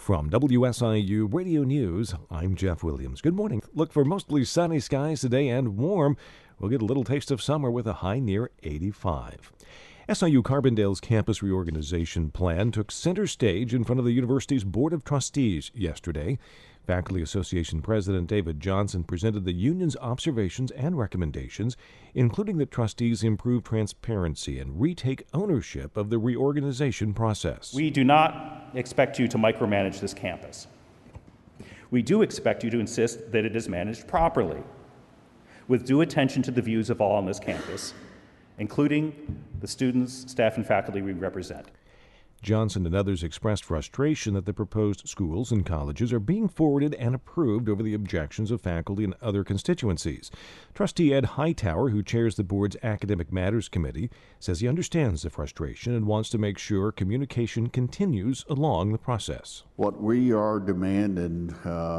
From WSIU Radio News, I'm Jeff Williams. Good morning. Look for mostly sunny skies today and warm. We'll get a little taste of summer with a high near 85. SIU Carbondale's campus reorganization plan took center stage in front of the university's Board of Trustees yesterday. Faculty Association President David Johnson presented the union's observations and recommendations, including that trustees improve transparency and retake ownership of the reorganization process. We do not expect you to micromanage this campus. We do expect you to insist that it is managed properly, with due attention to the views of all on this campus, including the students, staff, and faculty we represent. Johnson and others expressed frustration that the proposed schools and colleges are being forwarded and approved over the objections of faculty and other constituencies. Trustee Ed Hightower, who chairs the board's Academic Matters Committee, says he understands the frustration and wants to make sure communication continues along the process. What we are demanding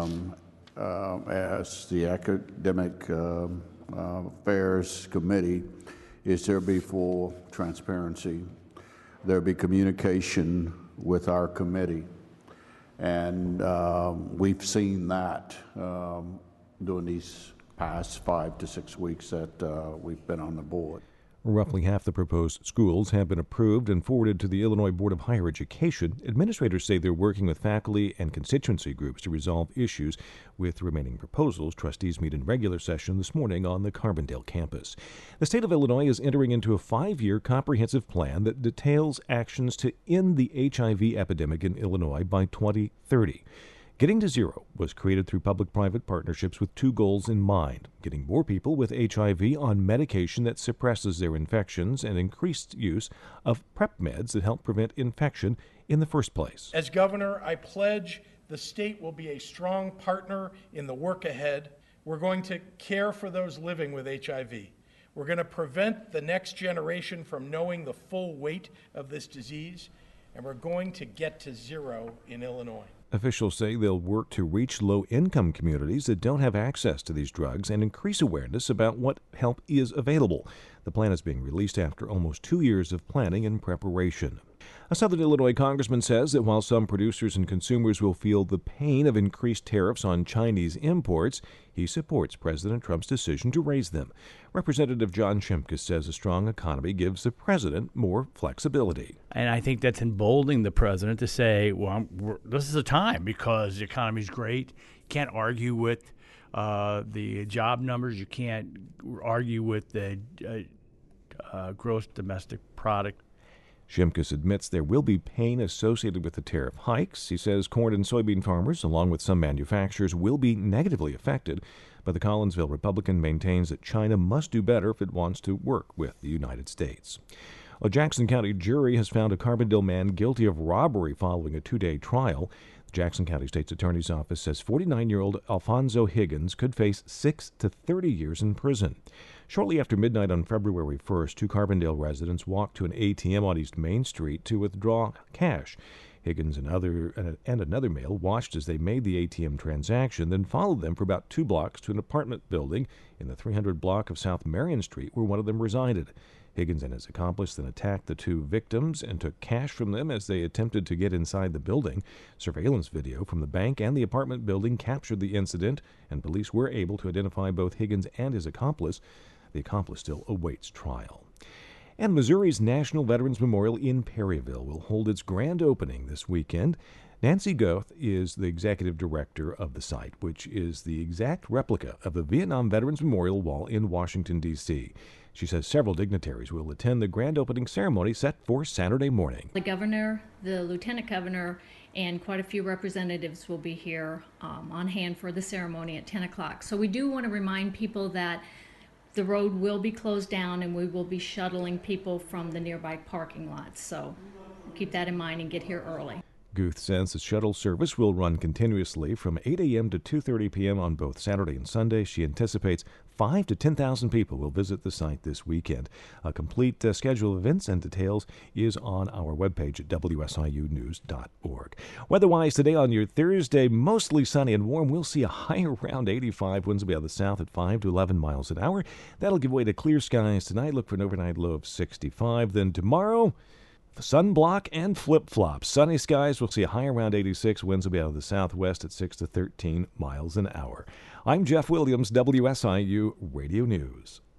as the Academic Affairs Committee is there be full transparency. There be communication with our committee, and we've seen that during these past 5 to 6 weeks that we've been on the board. Roughly half the proposed schools have been approved and forwarded to the Illinois Board of Higher Education. Administrators say they're working with faculty and constituency groups to resolve issues with remaining proposals. Trustees meet in regular session this morning on the Carbondale campus. The state of Illinois is entering into a 5-year comprehensive plan that details actions to end the HIV epidemic in Illinois by 2030. Getting to Zero was created through public-private partnerships with 2 goals in mind: getting more people with HIV on medication that suppresses their infections and increased use of PrEP meds that help prevent infection in the first place. As governor, I pledge the state will be a strong partner in the work ahead. We're going to care for those living with HIV. We're going to prevent the next generation from knowing the full weight of this disease, and we're going to get to zero in Illinois. Officials say they'll work to reach low-income communities that don't have access to these drugs and increase awareness about what help is available. The plan is being released after almost 2 years of planning and preparation. A Southern Illinois congressman says that while some producers and consumers will feel the pain of increased tariffs on Chinese imports, he supports President Trump's decision to raise them. Representative John Shimkus says a strong economy gives the president more flexibility. And I think that's emboldening the president to say, well, this is the time because the economy's great. You can't argue with the job numbers. You can't argue with the gross domestic product. Shimkus admits there will be pain associated with the tariff hikes. He says corn and soybean farmers, along with some manufacturers, will be negatively affected. But the Collinsville Republican maintains that China must do better if it wants to work with the United States. A Jackson County jury has found a Carbondale man guilty of robbery following a 2-day trial. The Jackson County State's Attorney's Office says 49-year-old Alfonso Higgins could face 6 to 30 years in prison. Shortly after midnight on February 1st, 2 Carbondale residents walked to an ATM on East Main Street to withdraw cash. Higgins and another male watched as they made the ATM transaction, then followed them for about 2 blocks to an apartment building in the 300 block of South Marion Street where one of them resided. Higgins and his accomplice then attacked the 2 victims and took cash from them as they attempted to get inside the building. Surveillance video from the bank and the apartment building captured the incident, and police were able to identify both Higgins and his accomplice. The accomplice still awaits trial. And Missouri's National Veterans Memorial in Perryville will hold its grand opening this weekend. Nancy Goeth is the executive director of the site, which is the exact replica of the Vietnam Veterans Memorial Wall in Washington, D.C. She says several dignitaries will attend the grand opening ceremony set for Saturday morning. The governor, the lieutenant governor, and quite a few representatives will be here on hand for the ceremony at 10 o'clock. So we do want to remind people that the road will be closed down and we will be shuttling people from the nearby parking lots. So keep that in mind and get here early. Guth says the shuttle service will run continuously from 8 a.m. to 2:30 p.m. on both Saturday and Sunday. She anticipates 5,000 to 10,000 people will visit the site this weekend. A complete schedule of events and details is on our webpage at wsiunews.org. Weather-wise today on your Thursday, mostly sunny and warm. We'll see a high around 85. Winds will be out of the south at 5 to 11 miles an hour. That'll give way to clear skies tonight. Look for an overnight low of 65. Then tomorrow, sunblock and flip-flops. Sunny skies. We'll see a high around 86. Winds will be out of the southwest at 6 to 13 miles an hour. I'm Jeff Williams, WSIU Radio News.